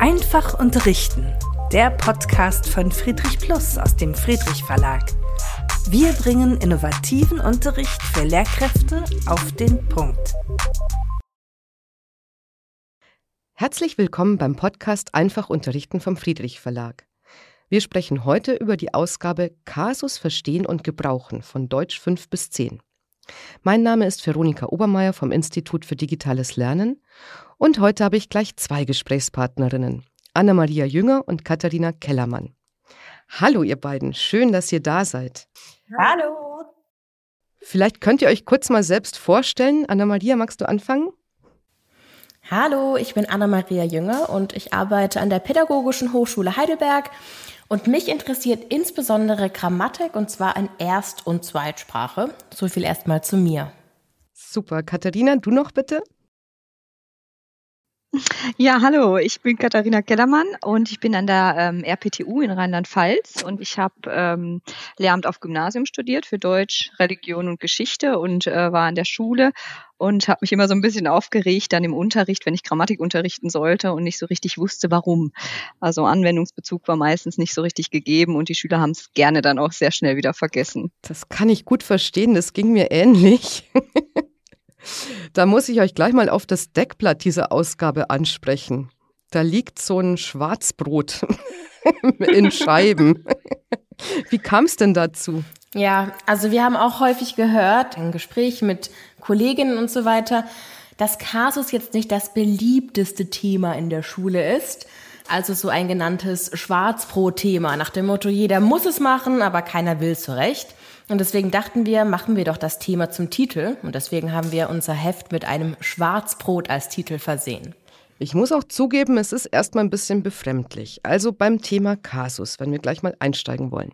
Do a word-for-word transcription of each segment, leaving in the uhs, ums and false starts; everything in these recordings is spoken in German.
Einfach unterrichten, der Podcast von Friedrich Plus aus dem Friedrich Verlag. Wir bringen innovativen Unterricht für Lehrkräfte auf den Punkt. Herzlich willkommen beim Podcast Einfach unterrichten vom Friedrich Verlag. Wir sprechen heute über die Ausgabe Kasus verstehen und gebrauchen von Deutsch fünf bis zehn. Mein Name ist Veronika Obermeier vom Institut für digitales Lernen und heute habe ich gleich zwei Gesprächspartnerinnen, Anna-Maria Jünger und Katharina Kellermann. Hallo ihr beiden, schön, dass ihr da seid. Hallo. Vielleicht könnt ihr euch kurz mal selbst vorstellen. Anna-Maria, magst du anfangen? Hallo, ich bin Anna-Maria Jünger und ich arbeite an der Pädagogischen Hochschule Heidelberg und mich interessiert insbesondere Grammatik und zwar in Erst- und Zweitsprache. So viel erstmal zu mir. Super. Katharina, du noch bitte? Ja, hallo, ich bin Katharina Kellermann und ich bin an der ähm, R P T U in Rheinland-Pfalz und ich habe ähm, Lehramt auf Gymnasium studiert für Deutsch, Religion und Geschichte und äh, war an der Schule und habe mich immer so ein bisschen aufgeregt dann im Unterricht, wenn ich Grammatik unterrichten sollte und nicht so richtig wusste, warum. Also Anwendungsbezug war meistens nicht so richtig gegeben und die Schüler haben es gerne dann auch sehr schnell wieder vergessen. Das kann ich gut verstehen, das ging mir ähnlich. Da muss ich euch gleich mal auf das Deckblatt dieser Ausgabe ansprechen. Da liegt so ein Schwarzbrot in Scheiben. Wie kam es denn dazu? Ja, also wir haben auch häufig gehört, in Gesprächen mit Kolleginnen und so weiter, dass Kasus jetzt nicht das beliebteste Thema in der Schule ist. Also so ein genanntes Schwarzbrot-Thema, nach dem Motto, jeder muss es machen, aber keiner will so recht. Und deswegen dachten wir, machen wir doch das Thema zum Titel. Und deswegen haben wir unser Heft mit einem Schwarzbrot als Titel versehen. Ich muss auch zugeben, es ist erstmal ein bisschen befremdlich. Also beim Thema Kasus, wenn wir gleich mal einsteigen wollen.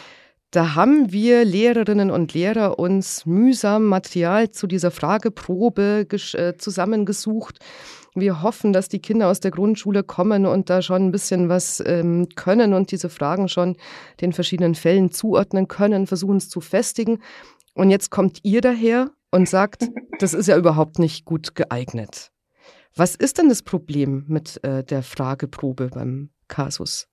Da haben wir Lehrerinnen und Lehrer uns mühsam Material zu dieser Frageprobe gesch- äh, zusammengesucht. Wir hoffen, dass die Kinder aus der Grundschule kommen und da schon ein bisschen was ähm, können und diese Fragen schon den verschiedenen Fällen zuordnen können, versuchen es zu festigen. Und jetzt kommt ihr daher und sagt, das ist ja überhaupt nicht gut geeignet. Was ist denn das Problem mit äh, der Frageprobe beim Kasus?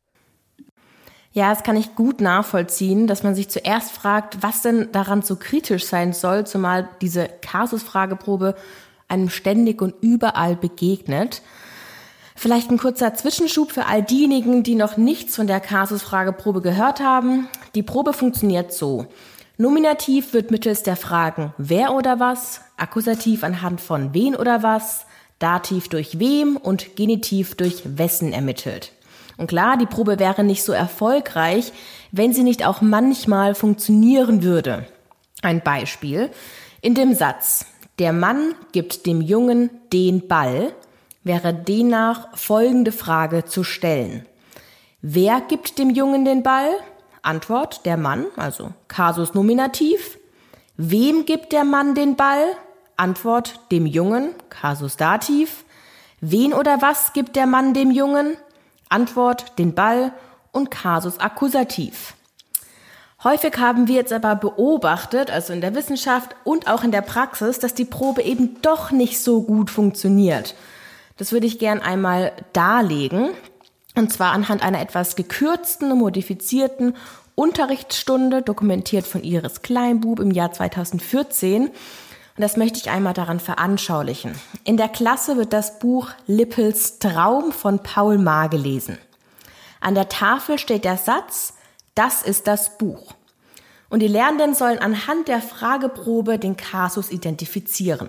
Ja, das kann ich gut nachvollziehen, dass man sich zuerst fragt, was denn daran so kritisch sein soll, zumal diese Kasus-Frageprobe einem ständig und überall begegnet. Vielleicht ein kurzer Zwischenschub für all diejenigen, die noch nichts von der Kasus-Frageprobe gehört haben. Die Probe funktioniert so. Nominativ wird mittels der Fragen wer oder was, Akkusativ anhand von wen oder was, Dativ durch wem und Genitiv durch wessen ermittelt. Und klar, die Probe wäre nicht so erfolgreich, wenn sie nicht auch manchmal funktionieren würde. Ein Beispiel. In dem Satz, der Mann gibt dem Jungen den Ball, wäre demnach folgende Frage zu stellen. Wer gibt dem Jungen den Ball? Antwort, der Mann, also Kasus Nominativ. Wem gibt der Mann den Ball? Antwort, dem Jungen, Kasus Dativ. Wen oder was gibt der Mann dem Jungen? Antwort, den Ball und Kasus Akkusativ. Häufig haben wir jetzt aber beobachtet, also in der Wissenschaft und auch in der Praxis, dass die Probe eben doch nicht so gut funktioniert. Das würde ich gern einmal darlegen, und zwar anhand einer etwas gekürzten und modifizierten Unterrichtsstunde, dokumentiert von Iris Kleinbub im Jahr zweitausendvierzehn. Und das möchte ich einmal daran veranschaulichen. In der Klasse wird das Buch Lippels Traum von Paul Maar gelesen. An der Tafel steht der Satz, das ist das Buch. Und die Lernenden sollen anhand der Frageprobe den Kasus identifizieren.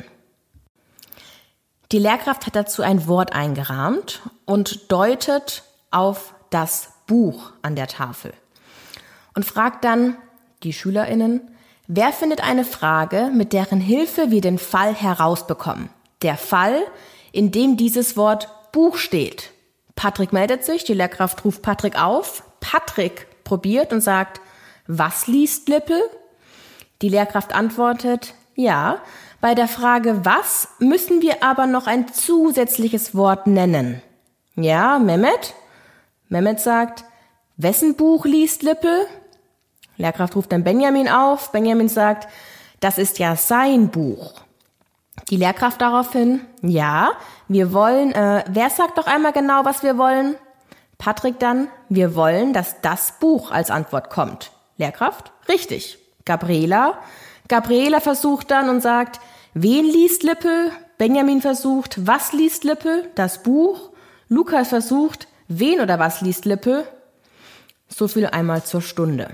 Die Lehrkraft hat dazu ein Wort eingerahmt und deutet auf das Buch an der Tafel. Und fragt dann die SchülerInnen, wer findet eine Frage, mit deren Hilfe wir den Fall herausbekommen? Der Fall, in dem dieses Wort Buch steht. Patrick meldet sich, die Lehrkraft ruft Patrick auf. Patrick probiert und sagt, was liest Lippel? Die Lehrkraft antwortet, ja, bei der Frage was müssen wir aber noch ein zusätzliches Wort nennen. Ja, Mehmet? Mehmet sagt, wessen Buch liest Lippel? Lehrkraft ruft dann Benjamin auf. Benjamin sagt, das ist ja sein Buch. Die Lehrkraft daraufhin, ja, wir wollen, äh, wer sagt doch einmal genau, was wir wollen? Patrick dann, wir wollen, dass das Buch als Antwort kommt. Lehrkraft, richtig. Gabriela, Gabriela versucht dann und sagt, wen liest Lippe? Benjamin versucht, was liest Lippe? Das Buch. Lukas versucht, wen oder was liest Lippe? So viel einmal zur Stunde.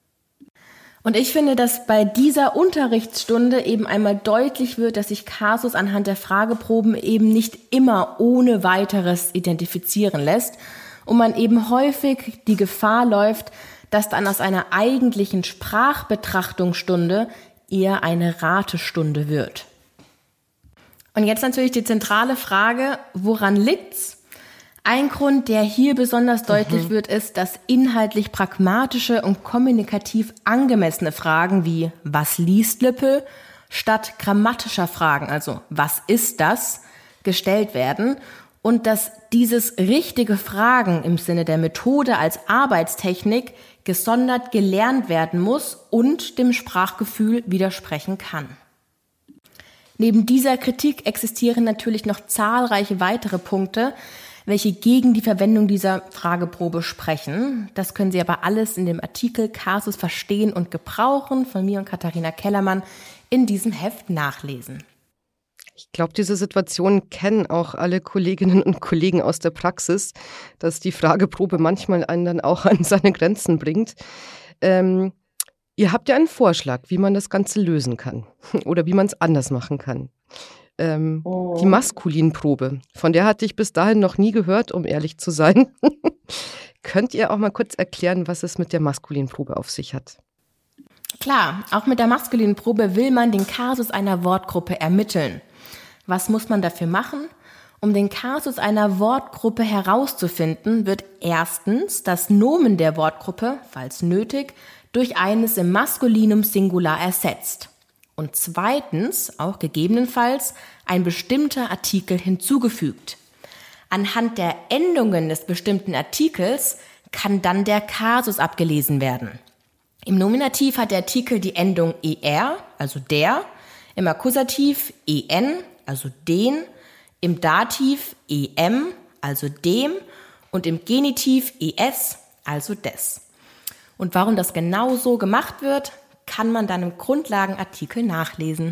Und ich finde, dass bei dieser Unterrichtsstunde eben einmal deutlich wird, dass sich Kasus anhand der Frageproben eben nicht immer ohne weiteres identifizieren lässt und man eben häufig die Gefahr läuft, dass dann aus einer eigentlichen Sprachbetrachtungsstunde eher eine Ratestunde wird. Und jetzt natürlich die zentrale Frage, woran liegt's? Ein Grund, der hier besonders deutlich mhm. wird, ist, dass inhaltlich pragmatische und kommunikativ angemessene Fragen wie was liest Lippe statt grammatischer Fragen, also was ist das, gestellt werden und dass dieses richtige Fragen im Sinne der Methode als Arbeitstechnik gesondert gelernt werden muss und dem Sprachgefühl widersprechen kann. Neben dieser Kritik existieren natürlich noch zahlreiche weitere Punkte, welche gegen die Verwendung dieser Frageprobe sprechen. Das können Sie aber alles in dem Artikel Kasus verstehen und gebrauchen von mir und Katharina Kellermann in diesem Heft nachlesen. Ich glaube, diese Situation kennen auch alle Kolleginnen und Kollegen aus der Praxis, dass die Frageprobe manchmal einen dann auch an seine Grenzen bringt. Ähm, ihr habt ja einen Vorschlag, wie man das Ganze lösen kann oder wie man es anders machen kann. Ähm, oh. Die Maskulinprobe, von der hatte ich bis dahin noch nie gehört, um ehrlich zu sein. Könnt ihr auch mal kurz erklären, was es mit der Maskulinprobe auf sich hat? Klar, auch mit der Maskulinprobe will man den Kasus einer Wortgruppe ermitteln. Was muss man dafür machen? Um den Kasus einer Wortgruppe herauszufinden, wird erstens das Nomen der Wortgruppe, falls nötig, durch eines im Maskulinum Singular ersetzt. Und zweitens, auch gegebenenfalls, ein bestimmter Artikel hinzugefügt. Anhand der Endungen des bestimmten Artikels kann dann der Kasus abgelesen werden. Im Nominativ hat der Artikel die Endung er, also der, im Akkusativ en, also den, im Dativ em, also dem und im Genitiv es, also des. Und warum das genau so gemacht wird, kann man dann im Grundlagenartikel nachlesen.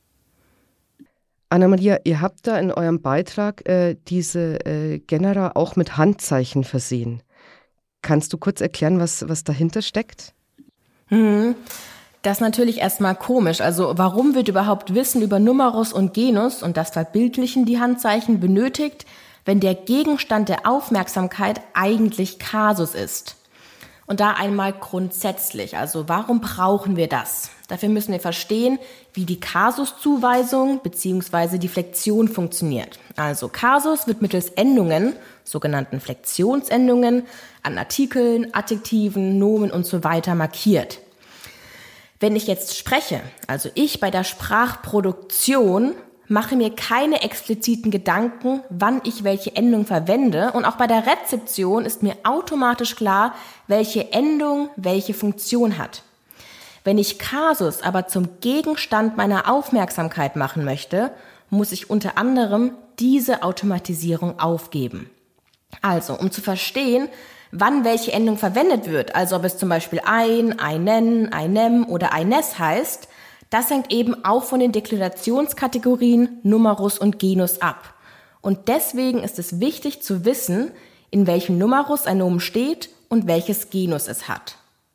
Anna-Maria, ihr habt da in eurem Beitrag äh, diese äh, Genera auch mit Handzeichen versehen. Kannst du kurz erklären, was, was dahinter steckt? Hm, das ist natürlich erstmal komisch. Also warum wird überhaupt Wissen über Numerus und Genus und das Verbildlichen die Handzeichen benötigt, wenn der Gegenstand der Aufmerksamkeit eigentlich Kasus ist? Und da einmal grundsätzlich, also warum brauchen wir das? Dafür müssen wir verstehen, wie die Kasuszuweisung bzw. die Flexion funktioniert. Also Kasus wird mittels Endungen, sogenannten Flexionsendungen, an Artikeln, Adjektiven, Nomen und so weiter markiert. Wenn ich jetzt spreche, also ich bei der Sprachproduktion, mache mir keine expliziten Gedanken, wann ich welche Endung verwende. Und auch bei der Rezeption ist mir automatisch klar, welche Endung welche Funktion hat. Wenn ich Kasus aber zum Gegenstand meiner Aufmerksamkeit machen möchte, muss ich unter anderem diese Automatisierung aufgeben. Also, um zu verstehen, wann welche Endung verwendet wird, also ob es zum Beispiel ein, einen, einem oder eines heißt, das hängt eben auch von den Deklinationskategorien Numerus und Genus ab. Und deswegen ist es wichtig zu wissen, in welchem Numerus ein Nomen steht und welches Genus es hat.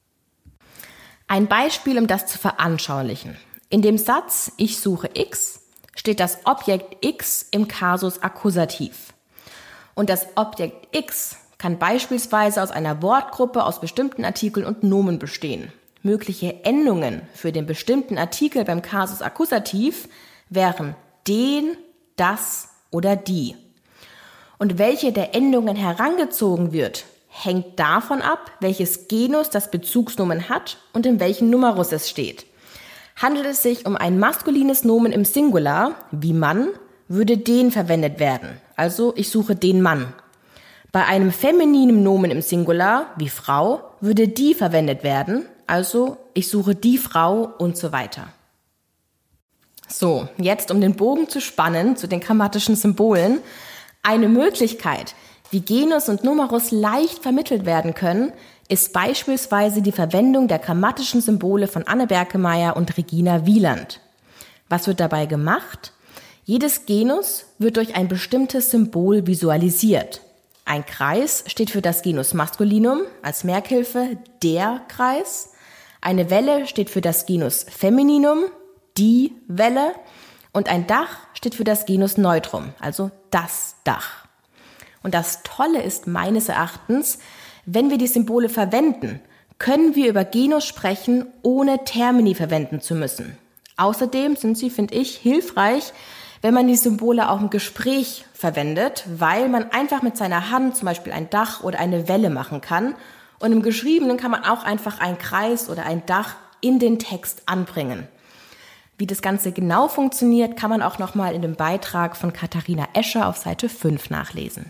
Ein Beispiel, um das zu veranschaulichen. In dem Satz ich suche X steht das Objekt X im Kasus Akkusativ. Und das Objekt X kann beispielsweise aus einer Wortgruppe aus bestimmten Artikeln und Nomen bestehen. Mögliche Endungen für den bestimmten Artikel beim Kasus Akkusativ wären den, das oder die. Und welche der Endungen herangezogen wird, hängt davon ab, welches Genus das Bezugsnomen hat und in welchem Numerus es steht. Handelt es sich um ein maskulines Nomen im Singular, wie Mann, würde den verwendet werden. Also ich suche den Mann. Bei einem femininen Nomen im Singular, wie Frau, würde die verwendet werden. Also ich suche die Frau und so weiter. So, jetzt um den Bogen zu spannen zu den grammatischen Symbolen. Eine Möglichkeit, wie Genus und Numerus leicht vermittelt werden können, ist beispielsweise die Verwendung der grammatischen Symbole von Anne Berkemeyer und Regina Wieland. Was wird dabei gemacht? Jedes Genus wird durch ein bestimmtes Symbol visualisiert. Ein Kreis steht für das Genus Maskulinum, als Merkhilfe der Kreis. Eine Welle steht für das Genus Femininum, die Welle. Und ein Dach steht für das Genus Neutrum, also das Dach. Und das Tolle ist meines Erachtens, wenn wir die Symbole verwenden, können wir über Genus sprechen, ohne Termini verwenden zu müssen. Außerdem sind sie, finde ich, hilfreich, wenn man die Symbole auch im Gespräch verwendet, weil man einfach mit seiner Hand zum Beispiel ein Dach oder eine Welle machen kann. Und im Geschriebenen kann man auch einfach einen Kreis oder ein Dach in den Text anbringen. Wie das Ganze genau funktioniert, kann man auch nochmal in dem Beitrag von Katharina Escher auf Seite fünf nachlesen.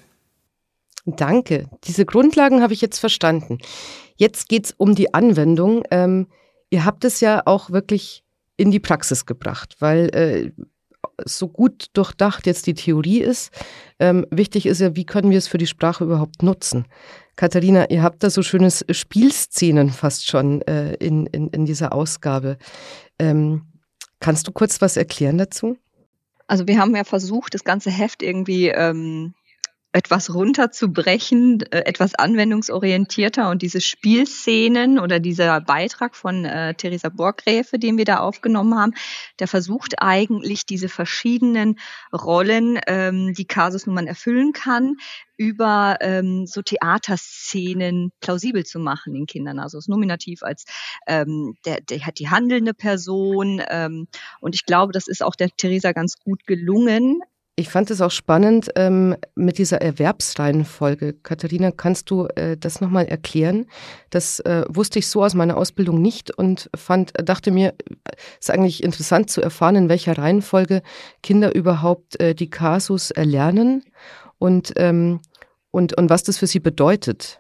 Danke. Diese Grundlagen habe ich jetzt verstanden. Jetzt geht es um die Anwendung. Ähm, ihr habt es ja auch wirklich in die Praxis gebracht, weil äh, so gut durchdacht jetzt die Theorie ist. Ähm, wichtig ist ja, wie können wir es für die Sprache überhaupt nutzen? Katharina, ihr habt da so schöne Spielszenen fast schon äh, in, in, in dieser Ausgabe. Ähm, kannst du kurz was erklären dazu? Also wir haben ja versucht, das ganze Heft irgendwie ähm, etwas runterzubrechen, äh, etwas anwendungsorientierter, und diese Spielszenen oder dieser Beitrag von äh, Theresa Borgräfe, den wir da aufgenommen haben, der versucht eigentlich diese verschiedenen Rollen, ähm, die Kasusnummern erfüllen kann, über ähm, so Theaterszenen plausibel zu machen den Kindern. Also das Nominativ als ähm, der, der hat die handelnde Person, ähm, und ich glaube, das ist auch der Theresa ganz gut gelungen. Ich fand es auch spannend ähm, mit dieser Erwerbsreihenfolge. Katharina, kannst du äh, das nochmal erklären? Das äh, wusste ich so aus meiner Ausbildung nicht und fand, dachte mir, es ist eigentlich interessant zu erfahren, in welcher Reihenfolge Kinder überhaupt äh, die Kasus erlernen und, ähm, und, und was das für sie bedeutet.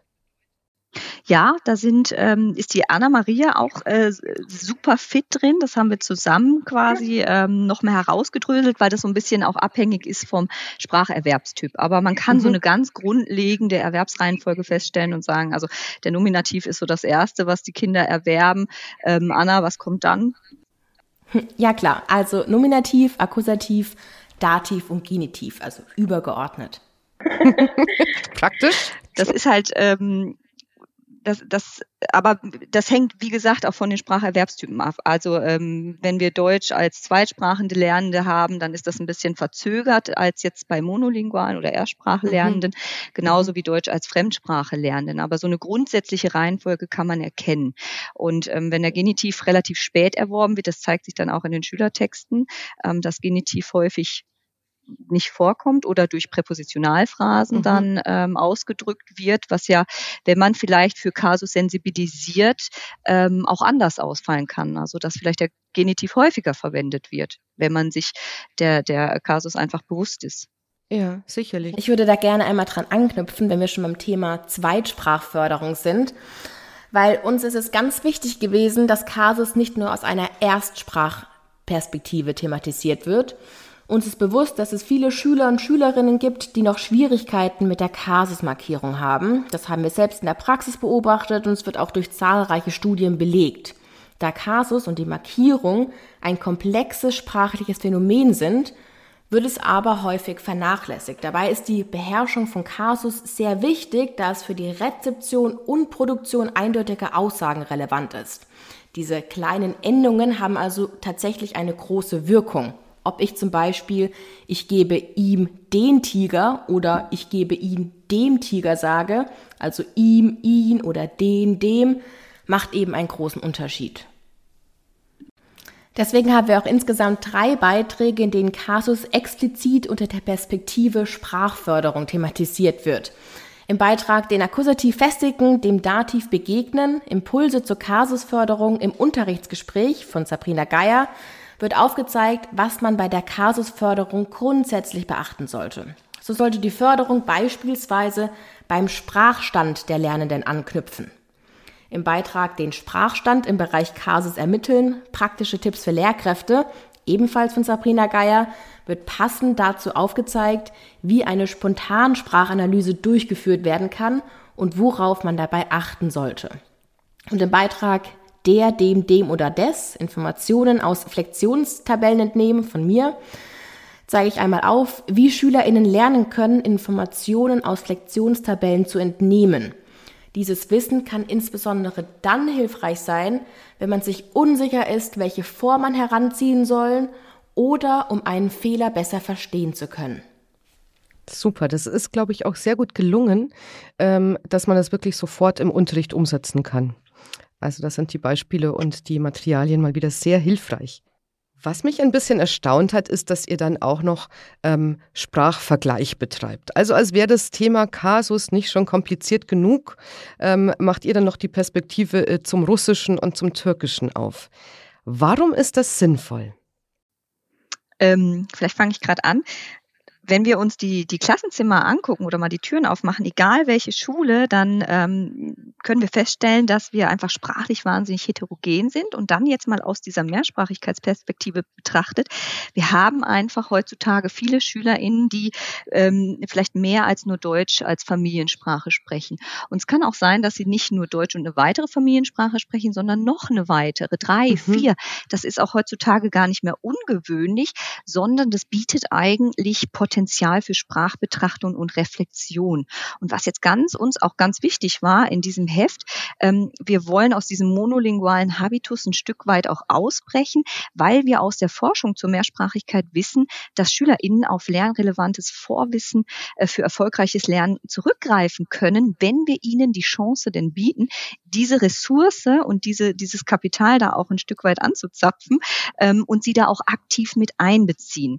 Ja, da sind ähm, ist die Anna-Maria auch äh, super fit drin. Das haben wir zusammen quasi ähm, noch mehr herausgedröselt, weil das so ein bisschen auch abhängig ist vom Spracherwerbstyp. Aber man kann mhm. so eine ganz grundlegende Erwerbsreihenfolge feststellen und sagen, also der Nominativ ist so das Erste, was die Kinder erwerben. Ähm, Anna, was kommt dann? Ja klar, also Nominativ, Akkusativ, Dativ und Genitiv, also übergeordnet. Praktisch. Das ist halt ähm, Das, das, aber das hängt, wie gesagt, auch von den Spracherwerbstypen ab. Also ähm, wenn wir Deutsch als zweitsprachende Lernende haben, dann ist das ein bisschen verzögert als jetzt bei monolingualen oder Erstsprachlernenden, mhm. genauso wie Deutsch als Fremdsprache Lernenden. Aber so eine grundsätzliche Reihenfolge kann man erkennen. Und ähm, wenn der Genitiv relativ spät erworben wird, das zeigt sich dann auch in den Schülertexten, ähm, dass Genitiv häufig nicht vorkommt oder durch Präpositionalphrasen mhm. dann ähm, ausgedrückt wird, was ja, wenn man vielleicht für Kasus sensibilisiert, ähm, auch anders ausfallen kann. Also dass vielleicht der Genitiv häufiger verwendet wird, wenn man sich der, der Kasus einfach bewusst ist. Ja, sicherlich. Ich würde da gerne einmal dran anknüpfen, wenn wir schon beim Thema Zweitsprachförderung sind, weil uns ist es ganz wichtig gewesen, dass Kasus nicht nur aus einer Erstsprachperspektive thematisiert wird. Uns ist bewusst, dass es viele Schüler und Schülerinnen gibt, die noch Schwierigkeiten mit der Kasusmarkierung haben. Das haben wir selbst in der Praxis beobachtet und es wird auch durch zahlreiche Studien belegt. Da Kasus und die Markierung ein komplexes sprachliches Phänomen sind, wird es aber häufig vernachlässigt. Dabei ist die Beherrschung von Kasus sehr wichtig, da es für die Rezeption und Produktion eindeutiger Aussagen relevant ist. Diese kleinen Endungen haben also tatsächlich eine große Wirkung. Ob ich zum Beispiel, ich gebe ihm den Tiger oder ich gebe ihn dem Tiger sage, also ihm, ihn oder den, dem, macht eben einen großen Unterschied. Deswegen haben wir auch insgesamt drei Beiträge, in denen Kasus explizit unter der Perspektive Sprachförderung thematisiert wird. Im Beitrag den Akkusativ festigen, dem Dativ begegnen, Impulse zur Kasusförderung im Unterrichtsgespräch von Sabrina Geier, wird aufgezeigt, was man bei der Kasusförderung grundsätzlich beachten sollte. So sollte die Förderung beispielsweise beim Sprachstand der Lernenden anknüpfen. Im Beitrag den Sprachstand im Bereich Kasus ermitteln, praktische Tipps für Lehrkräfte, Ebenfalls von Sabrina Geier wird passend dazu aufgezeigt, wie eine Spontansprachanalyse durchgeführt werden kann und worauf man dabei achten sollte. Und im Beitrag Der, Dem, Dem oder Des, Informationen aus Flexionstabellen entnehmen von mir, zeige ich einmal auf, wie SchülerInnen lernen können, Informationen aus Flexionstabellen zu entnehmen. Dieses Wissen kann insbesondere dann hilfreich sein, wenn man sich unsicher ist, welche Form man heranziehen soll oder um einen Fehler besser verstehen zu können. Super, das ist, glaube ich, auch sehr gut gelungen, ähm, dass man das wirklich sofort im Unterricht umsetzen kann. Also das sind die Beispiele und die Materialien mal wieder sehr hilfreich. Was mich ein bisschen erstaunt hat, ist, dass ihr dann auch noch ähm, Sprachvergleich betreibt. Also als wäre das Thema Kasus nicht schon kompliziert genug, ähm, macht ihr dann noch die Perspektive äh, zum Russischen und zum Türkischen auf. Warum ist das sinnvoll? Ähm, vielleicht fange ich gerade an. Wenn wir uns die, die Klassenzimmer angucken oder mal die Türen aufmachen, egal welche Schule, dann ähm, können wir feststellen, dass wir einfach sprachlich wahnsinnig heterogen sind. Und dann jetzt mal aus dieser Mehrsprachigkeitsperspektive betrachtet, wir haben einfach heutzutage viele SchülerInnen, die ähm, vielleicht mehr als nur Deutsch als Familiensprache sprechen. Und es kann auch sein, dass sie nicht nur Deutsch und eine weitere Familiensprache sprechen, sondern noch eine weitere, drei, mhm. vier. Das ist auch heutzutage gar nicht mehr ungewöhnlich, sondern das bietet eigentlich Potenzial Potenzial für Sprachbetrachtung und Reflexion. Und was jetzt ganz uns auch ganz wichtig war in diesem Heft, ähm, wir wollen aus diesem monolingualen Habitus ein Stück weit auch ausbrechen, weil wir aus der Forschung zur Mehrsprachigkeit wissen, dass SchülerInnen auf lernrelevantes Vorwissen äh, für erfolgreiches Lernen zurückgreifen können, wenn wir ihnen die Chance denn bieten, diese Ressource und diese, dieses Kapital da auch ein Stück weit anzuzapfen ähm, und sie da auch aktiv mit einbeziehen.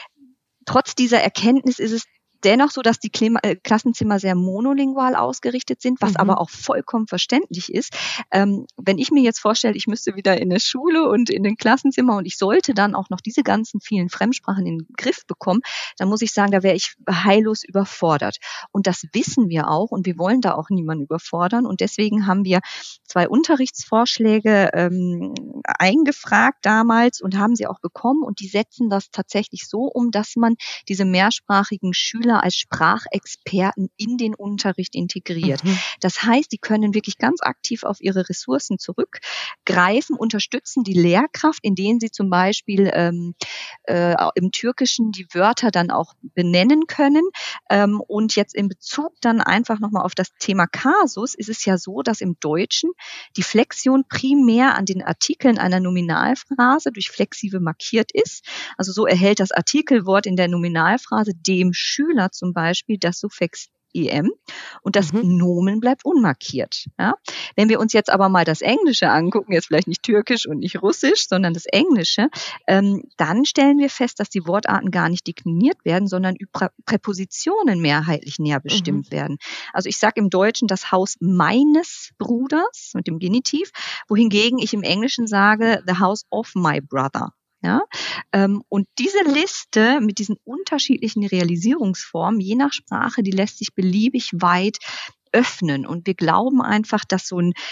Trotz dieser Erkenntnis ist es dennoch so, dass die Klassenzimmer sehr monolingual ausgerichtet sind, was mhm. aber auch vollkommen verständlich ist. Ähm, wenn ich mir jetzt vorstelle, ich müsste wieder in eine Schule und in den Klassenzimmer und ich sollte dann auch noch diese ganzen vielen Fremdsprachen in den Griff bekommen, dann muss ich sagen, da wäre ich heillos überfordert. Und das wissen wir auch und wir wollen da auch niemanden überfordern. Und deswegen haben wir zwei Unterrichtsvorschläge ähm, eingefragt damals und haben sie auch bekommen. Und die setzen das tatsächlich so um, dass man diese mehrsprachigen Schüler als Sprachexperten in den Unterricht integriert. Mhm. Das heißt, die können wirklich ganz aktiv auf ihre Ressourcen zurückgreifen, unterstützen die Lehrkraft, indem sie zum Beispiel ähm, äh, im Türkischen die Wörter dann auch benennen können. Ähm, und jetzt in Bezug dann einfach nochmal auf das Thema Kasus ist es ja so, dass im Deutschen die Flexion primär an den Artikeln einer Nominalphrase durch Flexive markiert ist. Also so erhält das Artikelwort in der Nominalphrase dem Schüler zum Beispiel das Suffix em und das mhm. Nomen bleibt unmarkiert. Ja? Wenn wir uns jetzt aber mal das Englische angucken, jetzt vielleicht nicht Türkisch und nicht Russisch, sondern das Englische, ähm, dann stellen wir fest, dass die Wortarten gar nicht dekliniert werden, sondern über Präpositionen mehrheitlich näher bestimmt mhm. werden. Also ich sage im Deutschen das Haus meines Bruders mit dem Genitiv, wohingegen ich im Englischen sage the house of my brother. Ja, ähm, und diese Liste mit diesen unterschiedlichen Realisierungsformen, je nach Sprache, die lässt sich beliebig weit öffnen. Und wir glauben einfach, dass so ein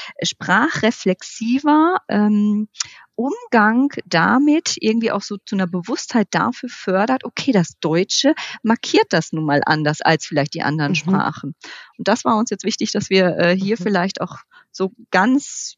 sprachreflexiver ähm, Umgang damit irgendwie auch so zu einer Bewusstheit dafür fördert, okay, das Deutsche markiert das nun mal anders als vielleicht die anderen mhm. Sprachen. Und das war uns jetzt wichtig, dass wir äh, hier mhm. vielleicht auch so ganz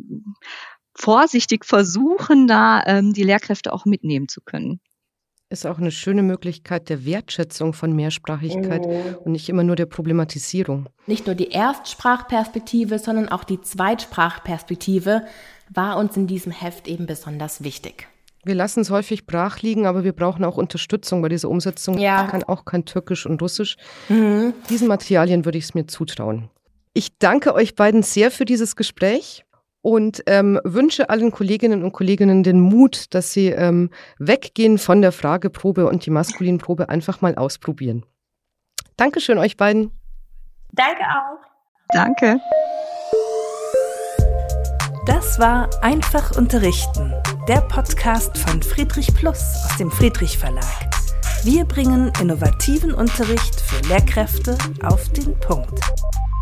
vorsichtig versuchen, da ähm, die Lehrkräfte auch mitnehmen zu können. Ist auch eine schöne Möglichkeit der Wertschätzung von Mehrsprachigkeit mhm. und nicht immer nur der Problematisierung. Nicht nur die Erstsprachperspektive, sondern auch die Zweitsprachperspektive war uns in diesem Heft eben besonders wichtig. Wir lassen es häufig brach liegen, aber wir brauchen auch Unterstützung bei dieser Umsetzung. Ja. Ich kann auch kein Türkisch und Russisch. Mhm. Diesen Materialien würde ich es mir zutrauen. Ich danke euch beiden sehr für dieses Gespräch. Und ähm, wünsche allen Kolleginnen und Kollegen den Mut, dass sie ähm, weggehen von der Frageprobe und die Maskulinprobe einfach mal ausprobieren. Dankeschön euch beiden. Danke auch. Danke. Das war Einfach unterrichten, der Podcast von Friedrich Plus aus dem Friedrich Verlag. Wir bringen innovativen Unterricht für Lehrkräfte auf den Punkt.